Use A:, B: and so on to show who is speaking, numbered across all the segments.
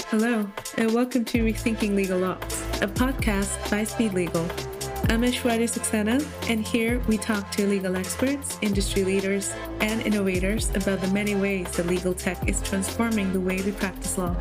A: Hello, and welcome to Rethinking Legal Ops, a podcast by Speed Legal. I'm Aishwarya Saxena, and here we talk to legal experts, industry leaders, and innovators about the many ways that legal tech is transforming the way we practice law.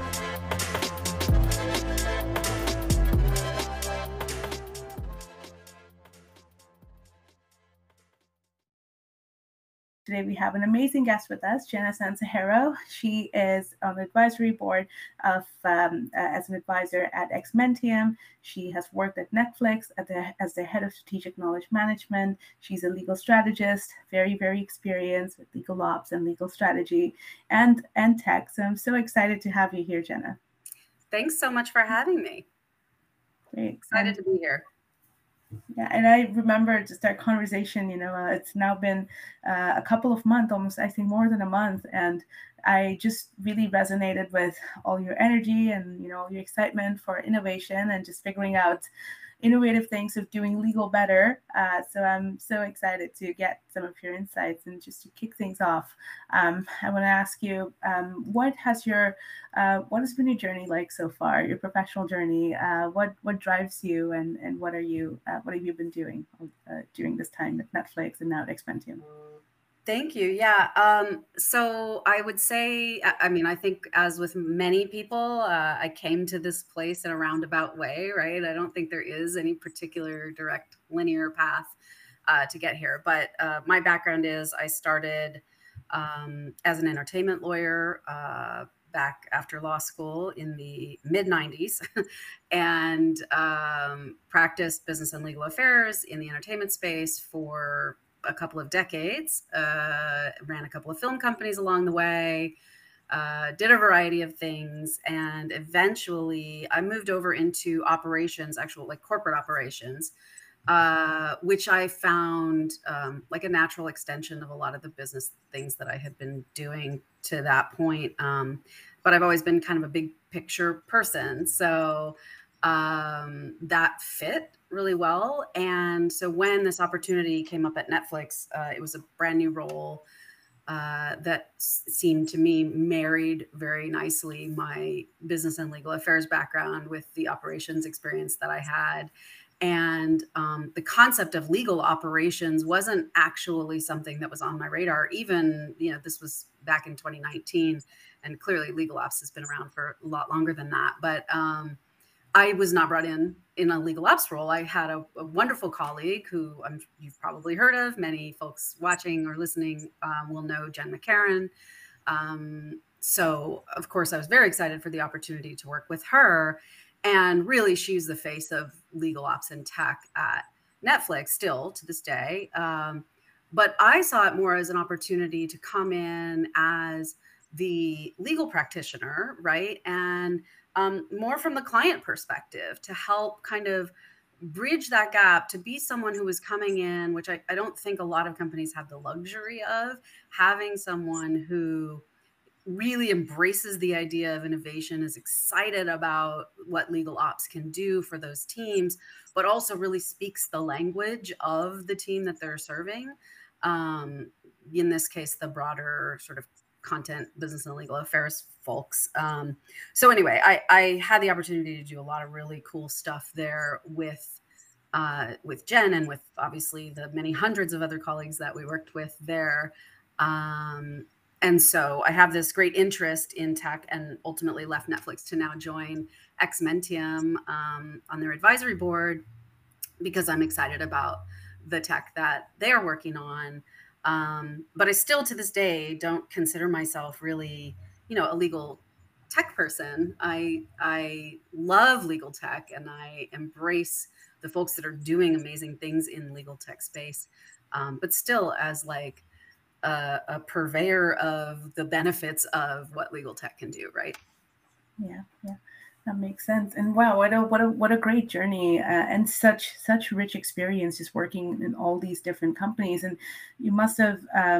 A: Today we have an amazing guest with us, Jenna Sansahero. She is on the advisory board of as an advisor at Exmentium. She has worked at Netflix as the head of strategic knowledge management. She's a legal strategist, very, very experienced with legal ops and legal strategy and tech. So I'm so excited to have you here, Jenna.
B: Thanks so much for having me.
A: Great.
B: Excited to be here.
A: Yeah, and I remember just our conversation, it's now been a couple of months, almost, I think more than a month. And I just really resonated with all your energy and, all your excitement for innovation and just figuring out innovative things of doing legal better. So I'm so excited to get some of your insights. And just to kick things off, I want to ask you, what has been your journey like so far? Your professional journey? What drives you, and what have you been doing during this time at Netflix and now at Exmentium?
B: Thank you. Yeah. So I would say, I think as with many people, I came to this place in a roundabout way, right? I don't think there is any particular direct linear path to get here. But my background is I started as an entertainment lawyer back after law school in the mid-90s and practiced business and legal affairs in the entertainment space for a couple of decades, ran a couple of film companies along the way, did a variety of things. And eventually I moved over into operations, actual like corporate operations, which I found like a natural extension of a lot of the business things that I had been doing to that point. But I've always been kind of a big picture person. So that fit really well. And so when this opportunity came up at Netflix, it was a brand new role that seemed to me married very nicely my business and legal affairs background with the operations experience that I had. And the concept of legal operations wasn't actually something that was on my radar. Even, this was back in 2019, and clearly legal ops has been around for a lot longer than that. But I was not brought in a legal ops role. I had a wonderful colleague who you've probably heard of. Many folks watching or listening will know Jen McCarran. So, of course, I was very excited for the opportunity to work with her. And really, she's the face of legal ops and tech at Netflix still to this day. But I saw it more as an opportunity to come in as the legal practitioner, right? And more from the client perspective to help kind of bridge that gap, to be someone who is coming in, which I don't think a lot of companies have the luxury of, having someone who really embraces the idea of innovation, is excited about what legal ops can do for those teams, but also really speaks the language of the team that they're serving. In this case, the broader sort of content, business and legal affairs folks. So anyway, I had the opportunity to do a lot of really cool stuff there with Jen and with obviously the many hundreds of other colleagues that we worked with there. And so I have this great interest in tech and ultimately left Netflix to now join Exmentium on their advisory board because I'm excited about the tech that they're working on. But I still to this day don't consider myself really, a legal tech person. I love legal tech and I embrace the folks that are doing amazing things in legal tech space. But still as like a purveyor of the benefits of what legal tech can do, right?
A: Yeah, that makes sense. And wow, what a great journey and such rich experience just working in all these different companies. And you must have, I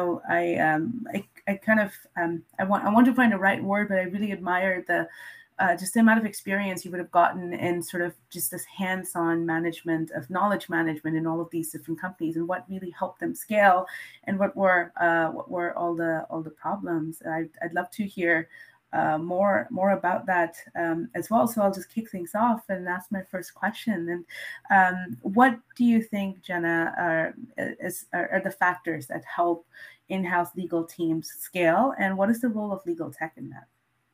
A: want to find the right word, but I really admired just the amount of experience you would have gotten in sort of just this hands-on management of knowledge management in all of these different companies, and what really helped them scale, and what were all the problems. I'd love to hear more about that as well. So I'll just kick things off and ask my first question. And what do you think, Jenna, are the factors that help in-house legal teams scale, and what is the role of legal tech in that?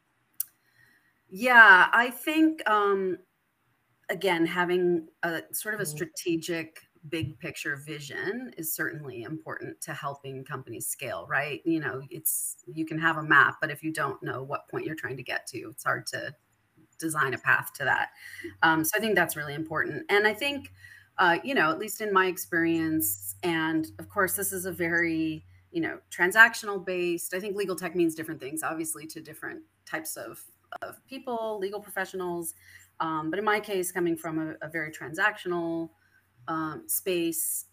B: Yeah, I think again, having a sort of a strategic big picture vision is certainly important to helping companies scale, right? You know, you can have a map, but if you don't know what point you're trying to get to, it's hard to design a path to that. So I think that's really important. And I think, you know, at least in my experience, and of course, this is a very, you know, transactional based. I think legal tech means different things, obviously, to different types of people, legal professionals. But in my case, coming from a very transactional space,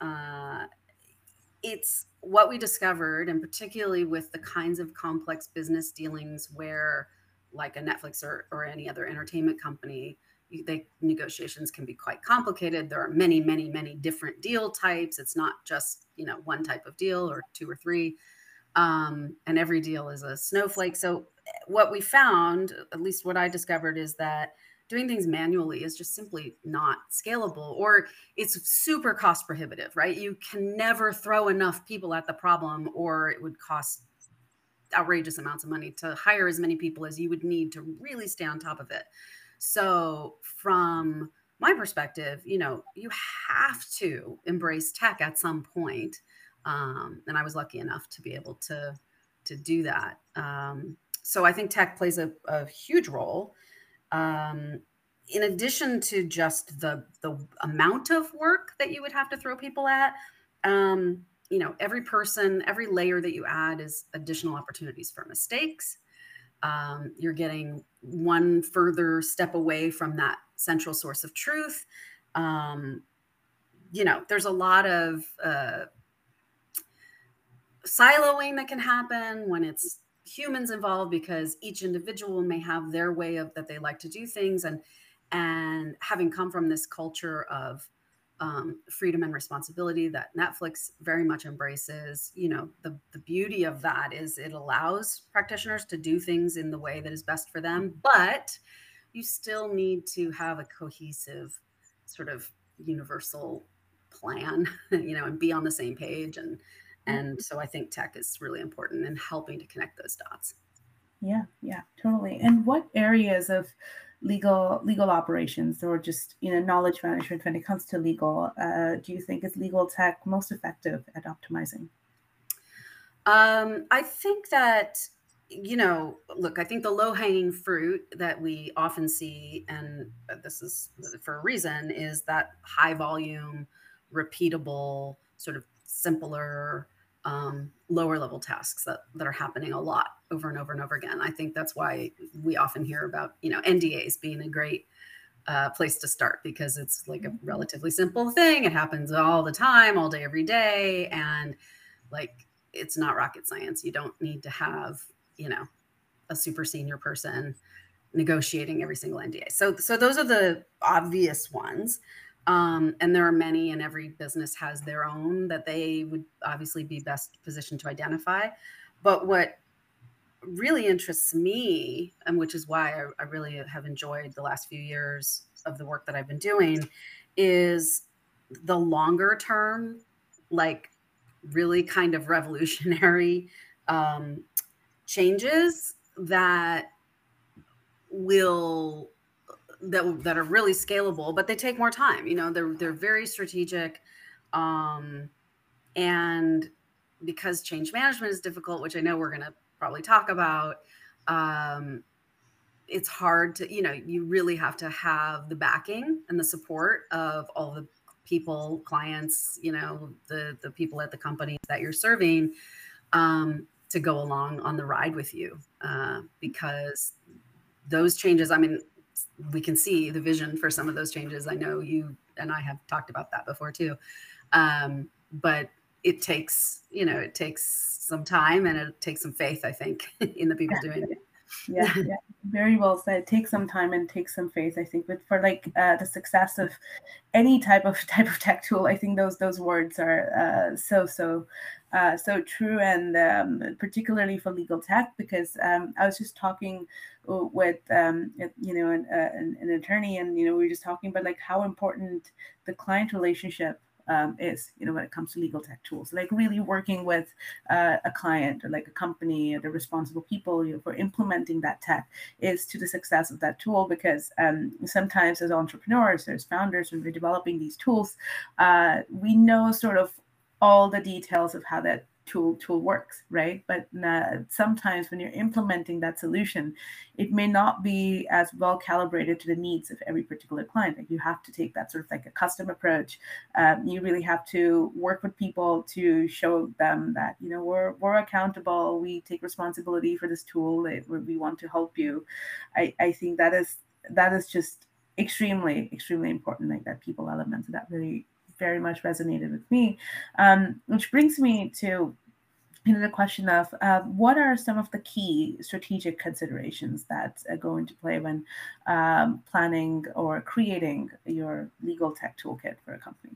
B: it's what we discovered, and particularly with the kinds of complex business dealings where, like a Netflix or any other entertainment company, negotiations can be quite complicated. There are many, many, many different deal types. It's not just, you know, one type of deal or two or three. And every deal is a snowflake. So what we found, at least what I discovered, is that doing things manually is just simply not scalable, or it's super cost prohibitive, right? You can never throw enough people at the problem, or it would cost outrageous amounts of money to hire as many people as you would need to really stay on top of it. So from my perspective, you know, you have to embrace tech at some point. And I was lucky enough to be able to do that. So I think tech plays a huge role. In addition to just the amount of work that you would have to throw people at, you know, every person, every layer that you add is additional opportunities for mistakes. You're getting one further step away from that central source of truth. You know, there's a lot of siloing that can happen when it's humans involved, because each individual may have their way of that they like to do things. And having come from this culture of freedom and responsibility that Netflix very much embraces, you know, the beauty of that is it allows practitioners to do things in the way that is best for them, but you still need to have a cohesive sort of universal plan, you know, and be on the same page. And so I think tech is really important in helping to connect those dots.
A: Yeah, totally. And what areas of legal operations, or just, you know, knowledge management when it comes to legal, do you think is legal tech most effective at optimizing?
B: I think that, you know, look, I think the low-hanging fruit that we often see, and this is for a reason, is that high volume, repeatable, sort of simpler, lower level tasks that are happening a lot over and over and over again. I think that's why we often hear about, you know, NDAs being a great place to start, because it's like a relatively simple thing. It happens all the time, all day, every day. And like, it's not rocket science. You don't need to have, you know, a super senior person negotiating every single NDA. So those are the obvious ones. And there are many, and every business has their own that they would obviously be best positioned to identify. But what really interests me, and which is why I really have enjoyed the last few years of the work that I've been doing, is the longer term, like really kind of revolutionary changes that are really scalable, but they take more time. You know, they're very strategic, and because change management is difficult, which I know we're going to probably talk about, it's hard to, you know, you really have to have the backing and the support of all the people, clients, you know, the people at the companies that you're serving, to go along on the ride with you, because those changes, I mean, we can see the vision for some of those changes. I know you and I have talked about that before too. But it takes, you know, it takes some time, and it takes some faith, I think, in the people doing it.
A: Yeah, yeah, very well said. Take some time and take some faith. I think, but for like the success of any type of tech tool, I think those words are so true, and particularly for legal tech, because I was just talking with an attorney, and we were just talking about like how important the client relationship is, when it comes to legal tech tools, like really working with a client or like a company or the responsible people for implementing that tech is to the success of that tool. Because sometimes as entrepreneurs, as founders, when we're developing these tools, we know sort of all the details of how that tool works, right? But sometimes when you're implementing that solution, it may not be as well calibrated to the needs of every particular client. Like you have to take that sort of like a custom approach. You really have to work with people to show them that we're accountable. We take responsibility for this tool. We want to help you. I think that is just extremely important. Like that people element, so that really very much resonated with me, which brings me to the question of what are some of the key strategic considerations that go into play when planning or creating your legal tech toolkit for a company?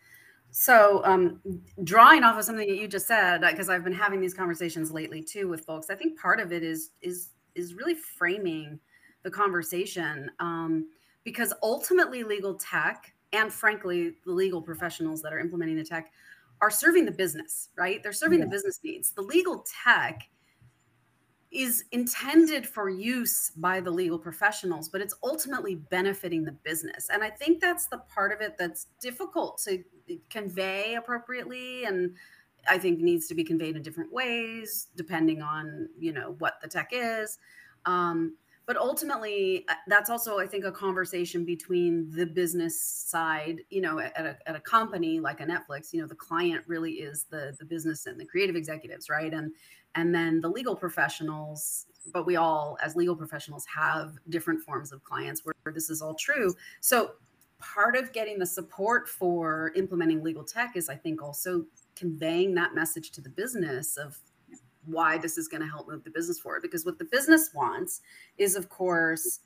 B: So drawing off of something that you just said, because I've been having these conversations lately too with folks, I think part of it is really framing the conversation, because ultimately legal tech, and frankly, the legal professionals that are implementing the tech, are serving the business, right? They're serving the business needs. The legal tech is intended for use by the legal professionals, but it's ultimately benefiting the business. And I think that's the part of it that's difficult to convey appropriately, and I think needs to be conveyed in different ways depending on what the tech is. But ultimately, that's also, I think, a conversation between the business side, at a company like a Netflix, the client really is the business and the creative executives, right? And then the legal professionals, but we all, as legal professionals, have different forms of clients where this is all true. So part of getting the support for implementing legal tech is, I think, also conveying that message to the business of why this is going to help move the business forward. Because what the business wants is, of course,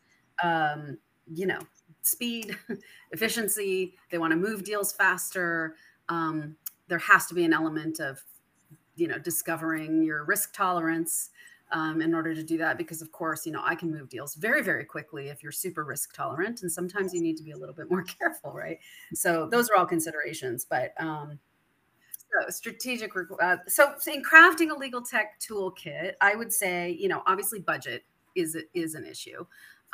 B: speed, efficiency. They want to move deals faster. There has to be an element of, discovering your risk tolerance in order to do that. Because of course, I can move deals very, very quickly if you're super risk tolerant. And sometimes you need to be a little bit more careful, right? So those are all considerations. But strategic. So in crafting a legal tech toolkit, I would say, obviously budget is an issue.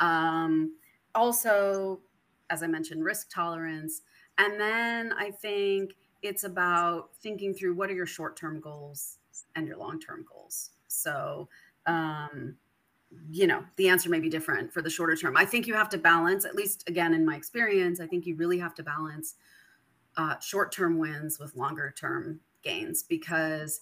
B: Also, as I mentioned, risk tolerance. And then I think it's about thinking through what are your short-term goals and your long-term goals. So, the answer may be different for the shorter term. I think you have to balance, at least again, in my experience, I think you really have to balance short-term wins with longer-term gains, because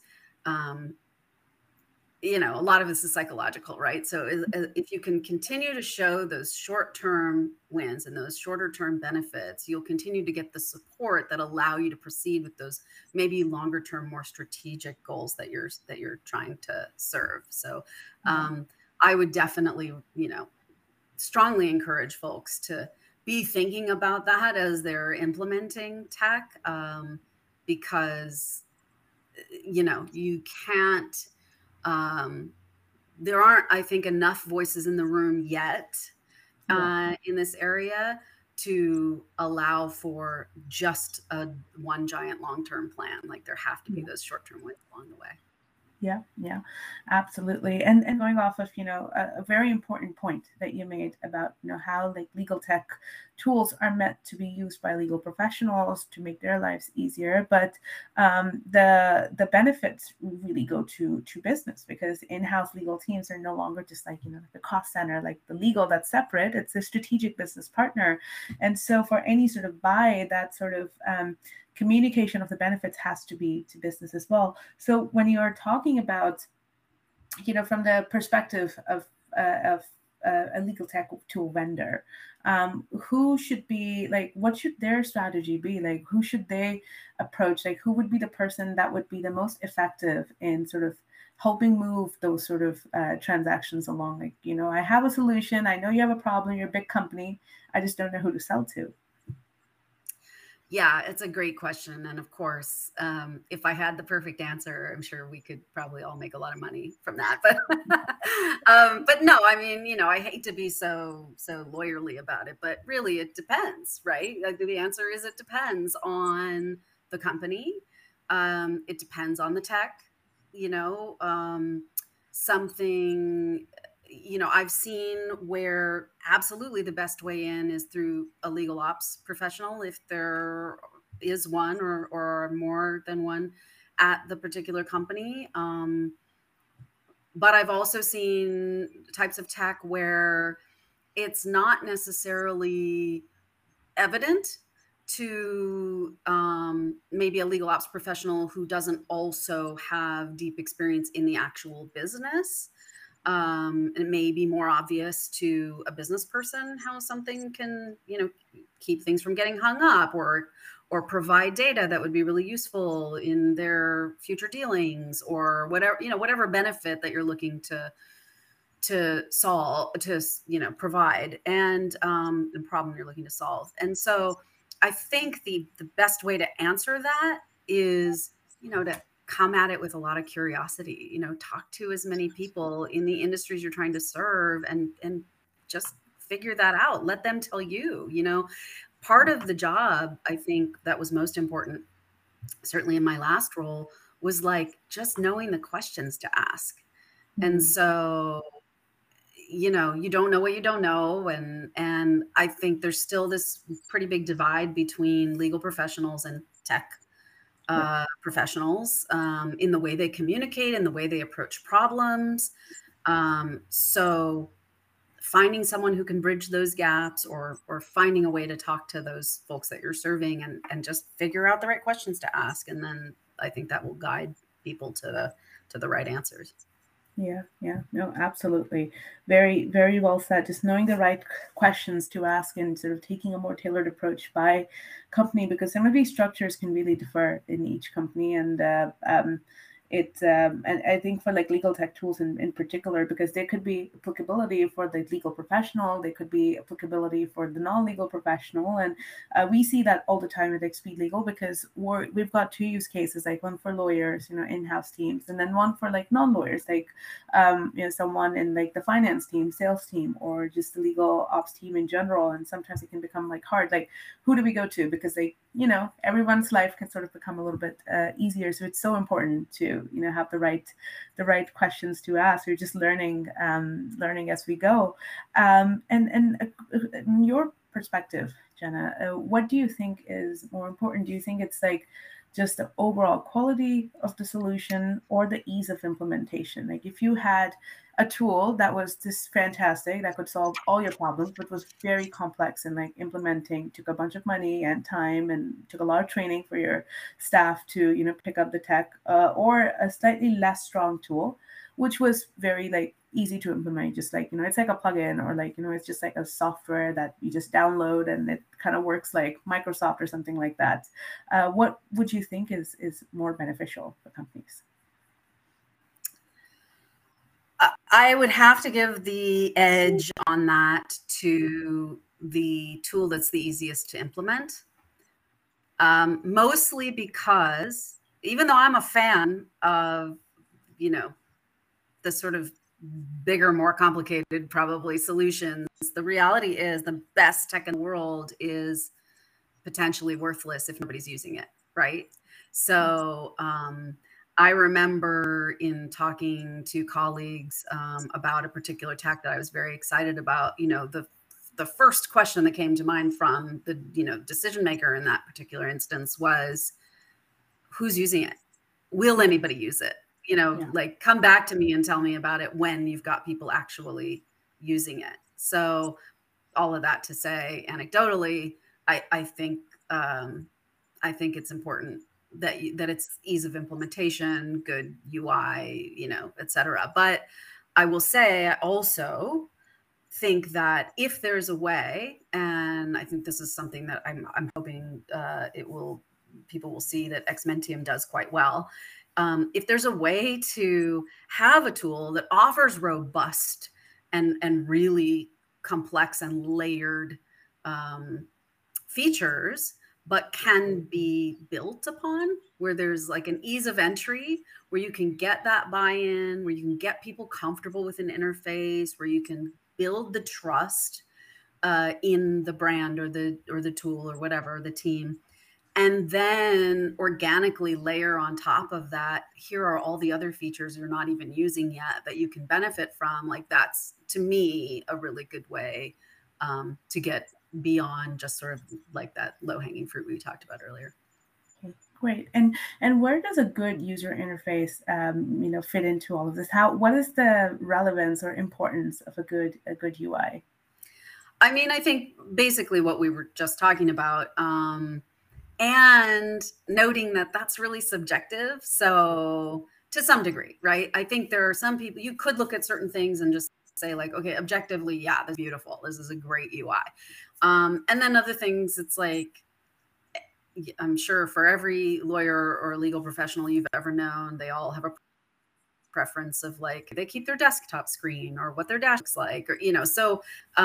B: a lot of this is psychological, right? So if you can continue to show those short-term wins and those shorter-term benefits, you'll continue to get the support that allow you to proceed with those maybe longer-term, more strategic goals that you're trying to serve. So I would definitely, strongly encourage folks to be thinking about that as they're implementing tech, because you can't. There aren't, I think, enough voices in the room yet in this area to allow for just one giant long-term plan. Like there have to be those short-term wins along the way.
A: Yeah, absolutely. And going off of, a very important point that you made about, how like legal tech tools are meant to be used by legal professionals to make their lives easier. But the benefits really go to business, because in-house legal teams are no longer just like, the cost center, like the legal that's separate. It's a strategic business partner. And so for any sort of buy, that sort of communication of the benefits has to be to business as well. So when you are talking about, from the perspective of a legal tech tool vendor, who should be like, what should their strategy be? Like, who should they approach? Like, who would be the person that would be the most effective in sort of helping move those sort of transactions along? Like, I have a solution. I know you have a problem. You're a big company. I just don't know who to sell to.
B: Yeah, it's a great question. And of course, if I had the perfect answer, I'm sure we could probably all make a lot of money from that. But no, I mean, I hate to be so lawyerly about it, but really it depends, right? Like the answer is it depends on the company. It depends on the tech, something I've seen where absolutely the best way in is through a legal ops professional, if there is one or more than one at the particular company. But I've also seen types of tech where it's not necessarily evident to maybe a legal ops professional who doesn't also have deep experience in the actual business. And it may be more obvious to a business person how something can, keep things from getting hung up or provide data that would be really useful in their future dealings or whatever, whatever benefit that you're looking to solve, to, provide, and the problem you're looking to solve. And so I think the best way to answer that is, to come at it with a lot of curiosity, talk to as many people in the industries you're trying to serve and just figure that out. Let them tell you, part of the job, I think that was most important, certainly in my last role, was like just knowing the questions to ask. And so, you don't know what you don't know. And I think there's still this pretty big divide between legal professionals and tech professionals in the way they communicate and the way they approach problems. So finding someone who can bridge those gaps or finding a way to talk to those folks that you're serving and just figure out the right questions to ask. And then I think that will guide people to the right answers.
A: Yeah, no, absolutely. Very, very well said. Just knowing the right questions to ask and sort of taking a more tailored approach by company, because some of these structures can really differ in each company. And and I think for like legal tech tools in particular, because there could be applicability for the legal professional, there could be applicability for the non-legal professional. And we see that all the time at XP Legal, because we've got two use cases, like one for lawyers, in-house teams, and then one for like non-lawyers, like someone in like the finance team, sales team, or just the legal ops team in general. And sometimes it can become like hard, like who do we go to? Because everyone's life can sort of become a little bit easier. So it's so important to have the right questions to ask. We're just learning as we go. And in your perspective, Jenna, what do you think is more important? Do you think it's like just the overall quality of the solution or the ease of implementation? Like if you had a tool that was just fantastic, that could solve all your problems, but was very complex, and like implementing took a bunch of money and time and took a lot of training for your staff to pick up the tech, or a slightly less strong tool, which was very like easy to implement, just like it's like a plugin, or like it's just like a software that you just download and it kind of works like Microsoft or something like that. What would you think is more beneficial for companies?
B: I would have to give the edge on that to the tool that's the easiest to implement. Mostly because even though I'm a fan of, the sort of bigger, more complicated, probably solutions, the reality is the best tech in the world is potentially worthless if nobody's using it, right? So I remember in talking to colleagues about a particular tech that I was very excited about, the first question that came to mind from the decision maker in that particular instance was, who's using it? Will anybody use it? Like come back to me and tell me about it when you've got people actually using it. So all of that to say, anecdotally, I think it's important that it's ease of implementation, good UI, et cetera. But I will say also, think that if there's a way, and I think this is something that I'm hoping people will see that Xmentium does quite well. If there's a way to have a tool that offers robust and really complex and layered features, but can be built upon, where there's like an ease of entry, where you can get that buy-in, where you can get people comfortable with an interface, where you can build the trust in the brand or the tool or whatever, the team, and then organically layer on top of that, here are all the other features you're not even using yet that you can benefit from. Like, that's, to me, a really good way to get beyond just sort of like that low-hanging fruit we talked about earlier.
A: Okay, great. And where does a good user interface, fit into all of this? What is the relevance or importance of a good UI?
B: I mean, I think basically what we were just talking about, and noting that that's really subjective. So to some degree, right? I think there are some people, you could look at certain things and just say like, okay, objectively, yeah, this is beautiful. This is a great UI. And then other things, it's like, I'm sure for every lawyer or legal professional you've ever known, they all have a preference of like, they keep their desktop screen or what their dash looks like, or, so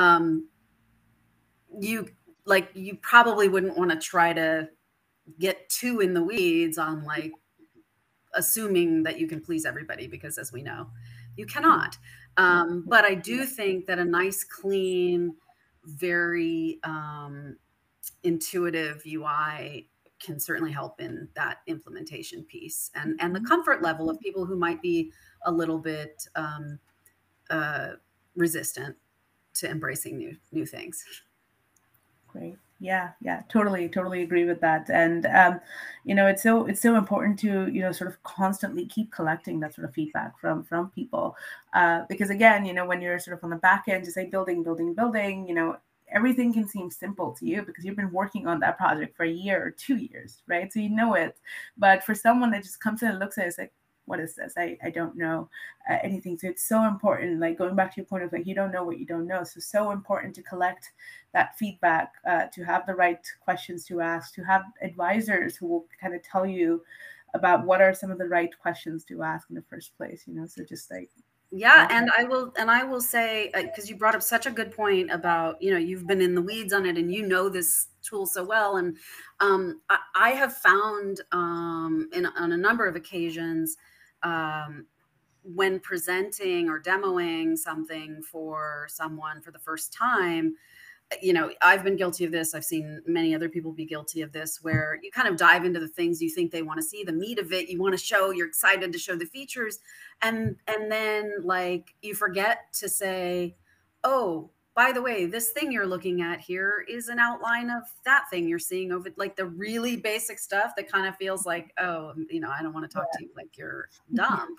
B: you probably wouldn't want to try to get too in the weeds on like assuming that you can please everybody, because as we know, you cannot. But I do think that a nice, clean, very intuitive UI can certainly help in that implementation piece and the comfort level of people who might be a little bit resistant to embracing new things.
A: Great. Yeah, totally agree with that. And it's so important to sort of constantly keep collecting that sort of feedback from people, because again, when you're sort of on the back end, just say building, everything can seem simple to you because you've been working on that project for a year or 2 years, right? So you know it. But for someone that just comes in and looks at it, it's like, what is this? I don't know anything. So it's so important, like going back to your point of like, you don't know what you don't know. So important to collect that feedback, to have the right questions to ask, to have advisors who will kind of tell you about what are some of the right questions to ask in the first place, so just like.
B: Yeah. And I will say, because you brought up such a good point about, you've been in the weeds on it and this tool so well. And I have found on a number of occasions, when presenting or demoing something for someone for the first time, I've been guilty of this. I've seen many other people be guilty of this, where you kind of dive into the things you think they want to see, the meat of it. You want to show, you're excited to show the features. And then like you forget to say, oh, by the way, this thing you're looking at here is an outline of that thing you're seeing over, like the really basic stuff that kind of feels like, oh, I don't want to talk to you like you're dumb,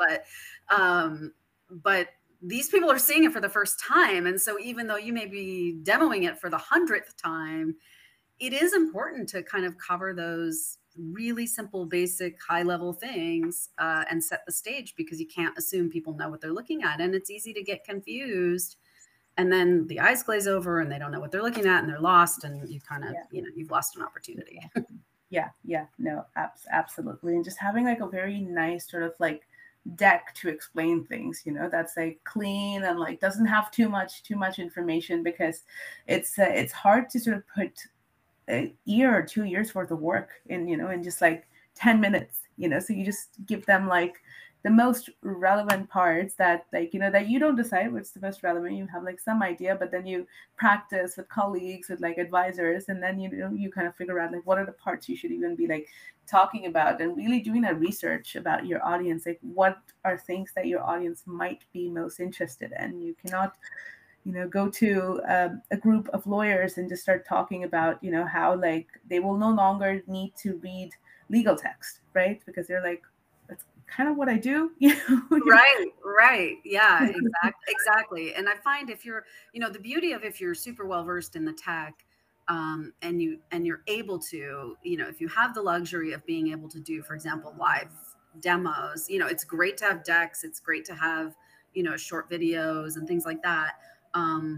B: but these people are seeing it for the first time. And so even though you may be demoing it for the 100th time, it is important to kind of cover those really simple, basic, high-level things and set the stage, because you can't assume people know what they're looking at. And it's easy to get confused. And then the eyes glaze over and they don't know what they're looking at and they're lost, and you kind of, you've lost an opportunity.
A: No, absolutely. And just having like a very nice sort of like deck to explain things, that's like clean and like doesn't have too much information, because it's hard to sort of put a year or 2 years worth of work in just like 10 minutes, so you just give them like the most relevant parts that like that you don't decide what's the most relevant. You have like some idea, but then you practice with colleagues, with like advisors, and then you kind of figure out like what are the parts you should even be like talking about, and really doing a research about your audience, like what are things that your audience might be most interested in. You cannot go to a group of lawyers and just start talking about how like they will no longer need to read legal text, right? Because they're like, that's kind of what I do.
B: Right. Yeah, exactly. And I find if you're, the beauty of if you're super well versed in the tech, and you're able to, if you have the luxury of being able to do, for example, live demos, it's great to have decks. It's great to have, short videos and things like that.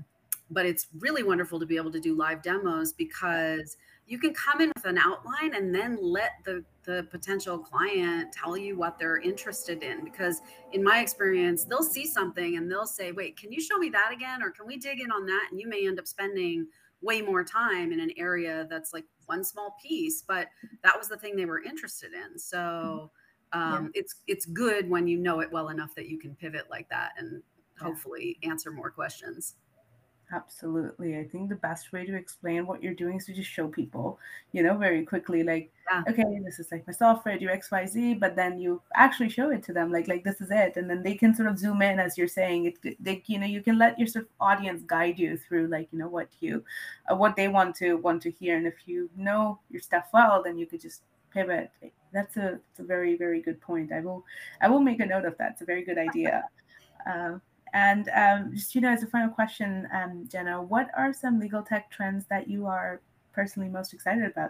B: but it's really wonderful to be able to do live demos because you can come in with an outline and then let the potential client tell you what they're interested in. Because in my experience, they'll see something and they'll say, wait, can you show me that again? Or can we dig in on that? And you may end up spending way more time in an area that's like one small piece, but that was the thing they were interested in. So it's good when you know it well enough that you can pivot like that and hopefully answer more questions.
A: Absolutely. I think the best way to explain what you're doing is to just show people, very quickly, like, okay, this is like my software, do XYZ, but then you actually show it to them, like this is it. And then they can sort of zoom in, as you're saying, you can let your sort of audience guide you through, like, what they want to hear. And if you know your stuff well, then you could just pivot. That's a very, very good point. I will make a note of that. It's a very good idea. And just, as a final question, Jenna, what are some legal tech trends that you are personally most excited about?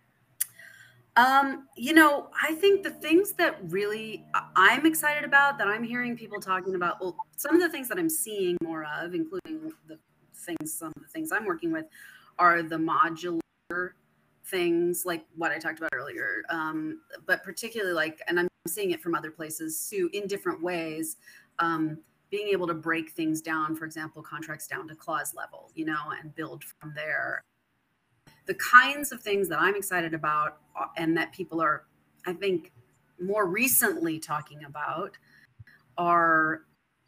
B: I think the things that really I'm excited about, that I'm hearing people talking about, well, some of the things that I'm seeing more of, including some of the things I'm working with, are the modular things like what I talked about earlier. But particularly and I'm seeing it from other places too, in different ways. Being able to break things down, for example, contracts down to clause level, and build from there. The kinds of things that I'm excited about and that people are, I think, more recently talking about are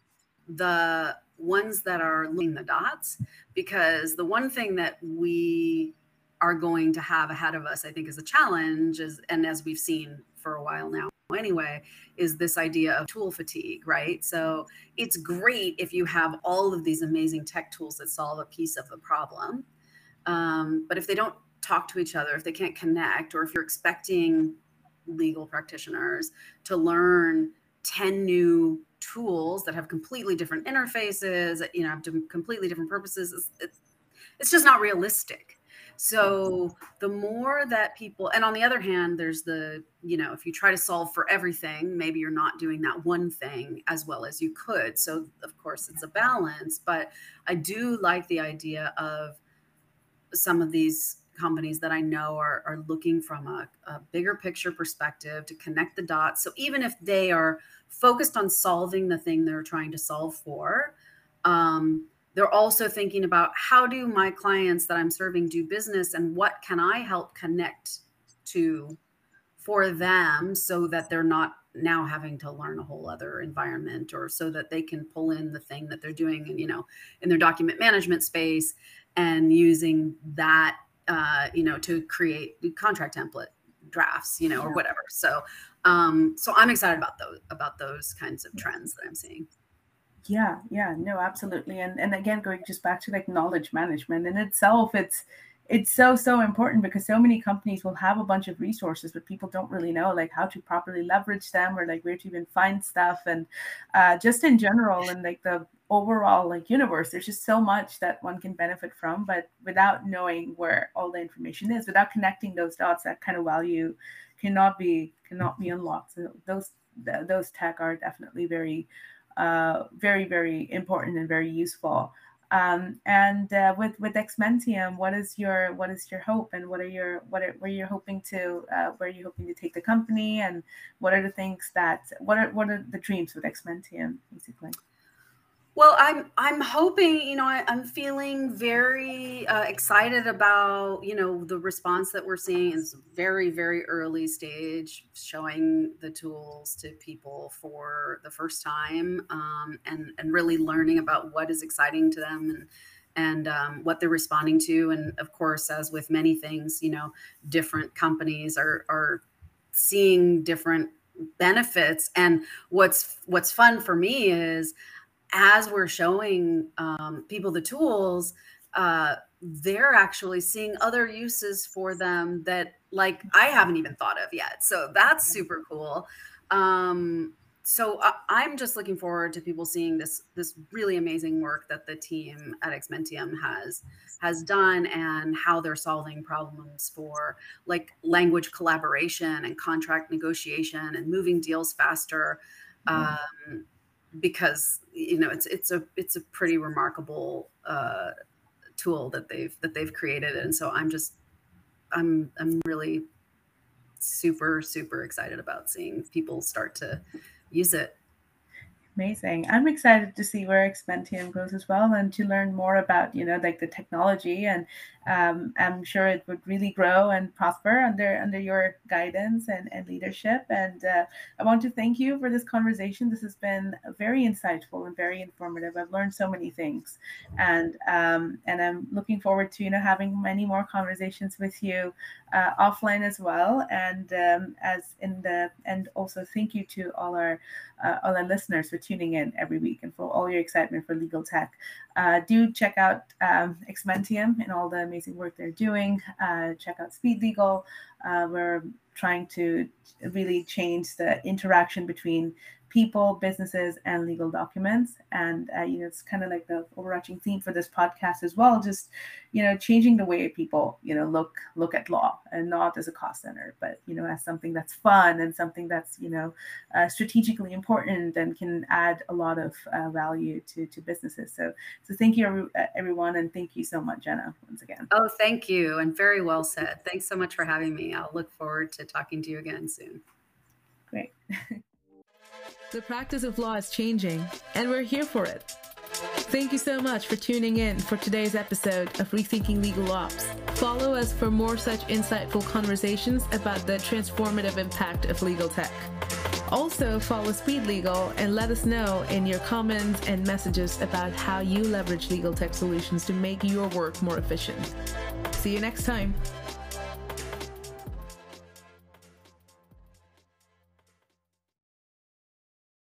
B: the ones that are linking the dots, because the one thing that we are going to have ahead of us, I think, is a challenge, and as we've seen for a while now anyway, is this idea of tool fatigue, right? So it's great if you have all of these amazing tech tools that solve a piece of the problem. But if they don't talk to each other, if they can't connect, or if you're expecting legal practitioners to learn 10 new tools that have completely different interfaces, have completely different purposes, it's just not realistic. So the more that people, and on the other hand, there's if you try to solve for everything, maybe you're not doing that one thing as well as you could. So of course it's a balance, but I do like the idea of some of these companies that I know are looking from a bigger picture perspective to connect the dots. So even if they are focused on solving the thing they're trying to solve for, they're also thinking about, how do my clients that I'm serving do business, and what can I help connect to for them, so that they're not now having to learn a whole other environment, or so that they can pull in the thing that they're doing and, in their document management space, and using that, to create contract template drafts, or whatever. So I'm excited about those kinds of trends that I'm seeing.
A: Yeah, no, absolutely. And again, going just back to like knowledge management in itself, it's so important, because so many companies will have a bunch of resources, but people don't really know like how to properly leverage them, or like where to even find stuff. And just in general, and like the overall like universe, there's just so much that one can benefit from, but without knowing where all the information is, without connecting those dots, that kind of value cannot be unlocked. So those tech are definitely very very, very important and very useful. And with Exmentium, what is your hope, and where are you hoping to take the company, and what are the dreams with Exmentium, basically?
B: Well, I'm hoping, I'm feeling very excited about, the response that we're seeing is very, very early stage, showing the tools to people for the first time, and really learning about what is exciting to them, and what they're responding to. And of course, as with many things, different companies are seeing different benefits. And what's fun for me is, as we're showing people the tools, they're actually seeing other uses for them that like I haven't even thought of yet. So that's super cool. So I'm just looking forward to people seeing this really amazing work that the team at Exmentium has done, and how they're solving problems for like language collaboration and contract negotiation and moving deals faster. Because it's a pretty remarkable tool that they've created. And so I'm really super, super excited about seeing people start to use it.
A: Amazing. I'm excited to see where Exmentium goes as well, and to learn more about, like the technology. And I'm sure it would really grow and prosper under your guidance and leadership. And I want to thank you for this conversation. This has been very insightful and very informative. I've learned so many things, and I'm looking forward to having many more conversations with you offline as well. And and also thank you to all our listeners for tuning in every week and for all your excitement for legal tech. Do check out Exmentium and all the amazing work they're doing. Check out Speed Legal. We're trying to really change the interaction between people, businesses, and legal documents. And it's kind of like the overarching theme for this podcast as well. Just changing the way people look at law, and not as a cost center, but as something that's fun and something that's strategically important and can add a lot of value to businesses. So thank you everyone, and thank you so much, Jenna, once again.
B: Oh, thank you, and very well said. Thanks so much for having me. I'll look forward to talking to you again soon.
A: Great.
C: The practice of law is changing, and we're here for it. Thank you so much for tuning in for today's episode of Rethinking Legal Ops. Follow us for more such insightful conversations about the transformative impact of legal tech. Also, follow Speed Legal and let us know in your comments and messages about how you leverage legal tech solutions to make your work more efficient. See you next time.